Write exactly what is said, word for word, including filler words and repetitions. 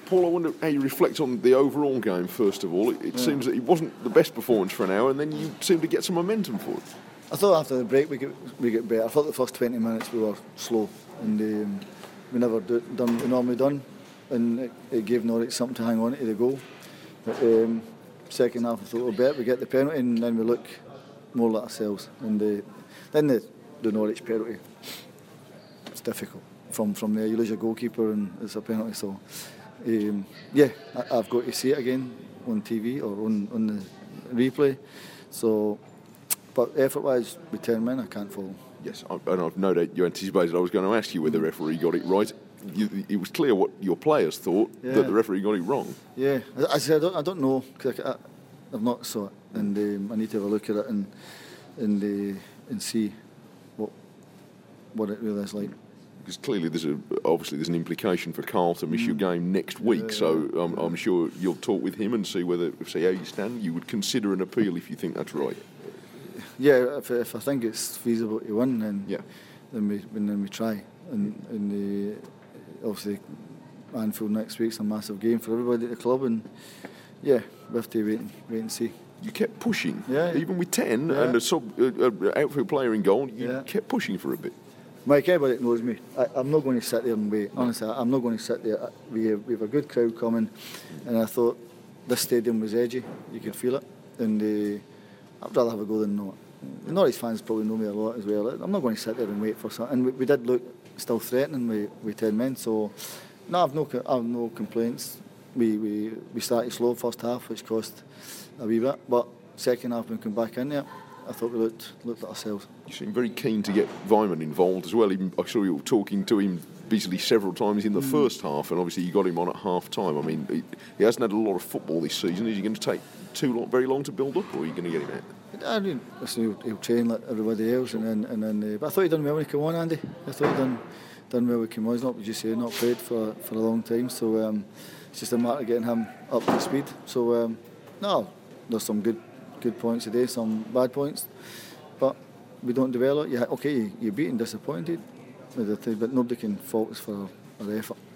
Paul, I wonder how you reflect on the overall game, first of all. It, it yeah. seems that it wasn't the best performance for an hour, and then you seemed to get some momentum for it. I thought after the break we get we get better. I thought the first twenty minutes we were slow, and um, we never do, done what we normally done, and it, it gave Norwich something to hang on to the goal. But um, second half I thought we were better. We get the penalty, and then we look more like ourselves. And uh, then the, the Norwich penalty, it's difficult. From from there, you lose your goalkeeper, and it's a penalty. So um, yeah, I, I've got to see it again on T V or on on the replay. So. But effort-wise, with ten men, I can't follow. Yes, and I've no doubt you anticipated I was going to ask you whether the referee got it right. You, it was clear what your players thought, yeah. that the referee got it wrong. Yeah, I said I don't, I don't know, because I, I've not saw it, and um, I need to have a look at it and and uh, and see what what it really is like. Because clearly there's a obviously there's an implication for Carl to miss mm. your game next week, yeah, so I'm, I'm sure you'll talk with him and see whether see how you stand. You would consider an appeal if you think that's right. Yeah, if, if I think it's feasible to win, then yeah. then we then we try. And, and uh, obviously, Anfield next week's a massive game for everybody at the club, and yeah, we have to wait and wait and see. You kept pushing, yeah, even with ten yeah. and a sub uh, outfield player in goal. You yeah. kept pushing for a bit. Mike, everybody knows me. I, I'm not going to sit there and wait. Honestly, I'm not going to sit there. We have, we have a good crowd coming, and I thought this stadium was edgy. You could feel it, and uh, I'd rather have a goal than not. The Norwich fans probably know me a lot as well. I'm not going to sit there and wait for something. And we, we did look still threatening with, with ten men. So, no, I've no, I've no complaints. We, we we started slow first half, which cost a wee bit. But second half, when we come back in there, I thought we looked looked at ourselves. You seem very keen to get Weimann involved as well. Even, I saw you were talking to him basically several times in the mm. first half, and obviously you got him on at half time. I mean, he, he hasn't had a lot of football this season. Is he going to take too long, very long to build up, or are you going to get him out? I mean, listen, he'll, he'll train like everybody else, and then and then. Uh, but I thought he done well when he came on, Andy. I thought he done done well when he came on. He's not, as you say, not played for for a long time, so um, it's just a matter of getting him up to speed. So um, no, there's some good good points today, some bad points, but we don't develop. Yeah, okay, you, you're beaten, disappointed, but nobody can fault us for our effort.